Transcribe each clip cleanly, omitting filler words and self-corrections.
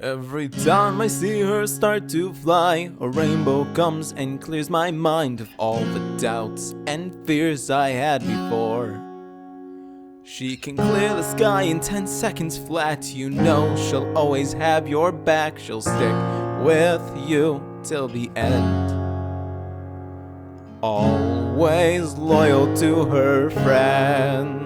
Every time I see her start to fly, a rainbow comes and clears my mind of all the doubts and fears I had before. She can clear the sky in 10 seconds flat. You know she'll always have your back. She'll stick with you till the end. Always loyal to her friends.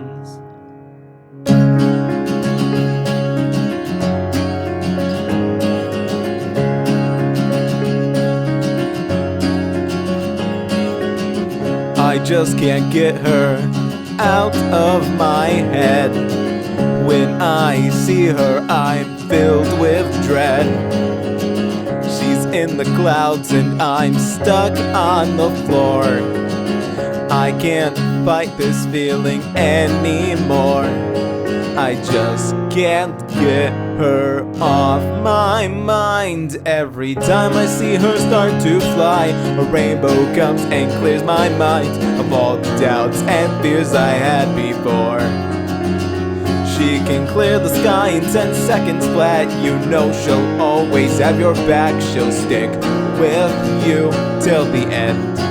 I just can't get her out of my head. When I see her, I'm filled with dread. She's in the clouds and I'm stuck on the floor. I can't fight this feeling anymore. I just can't get her off my mind. Every time I see her start to fly, a rainbow comes and clears my mind of all the doubts and fears I had before. She can clear the sky in 10 seconds flat. You know she'll always have your back. She'll stick with you till the end.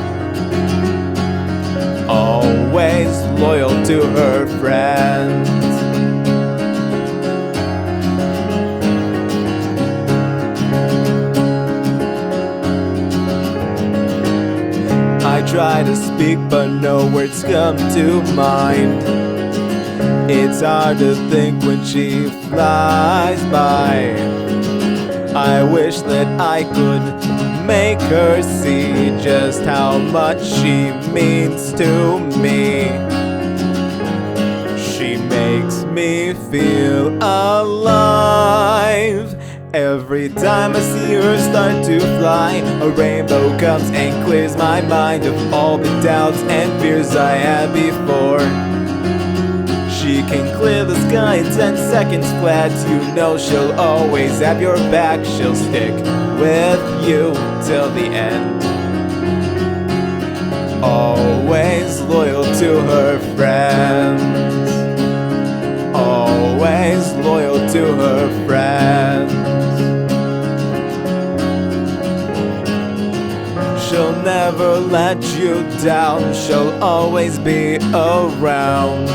Always loyal to her friends. I try to speak but no words come to mind. It's hard to think when she flies by. I wish that I could make her see just how much she means to me. She makes me feel alive. Every time I see her start to fly, a rainbow comes and clears my mind of all the doubts and fears I had before. She can clear the sky in 10 seconds flat. You know she'll always have your back. She'll stick with you till the end. Always loyal to her friends. Always loyal to her friends. She'll never let you down. She'll always be around.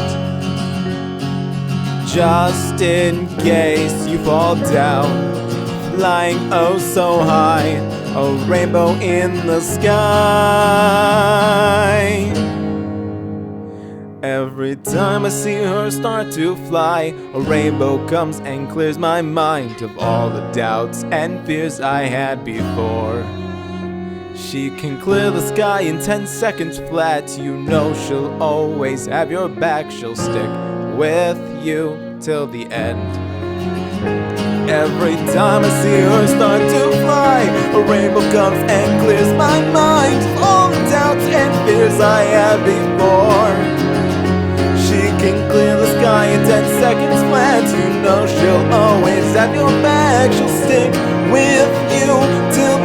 Just in case you fall down, flying oh so high, a rainbow in the sky. Every time I see her start to fly, a rainbow comes and clears my mind of all the doubts and fears I had before. She can clear the sky in 10 seconds flat. You know she'll always have your back. She'll stick with you till the end. Every time I see her start to fly, a rainbow comes and clears my mind of all the doubts and fears I had before. She can clear the sky in 10 seconds flat. You know she'll always have your back. She'll stick with you till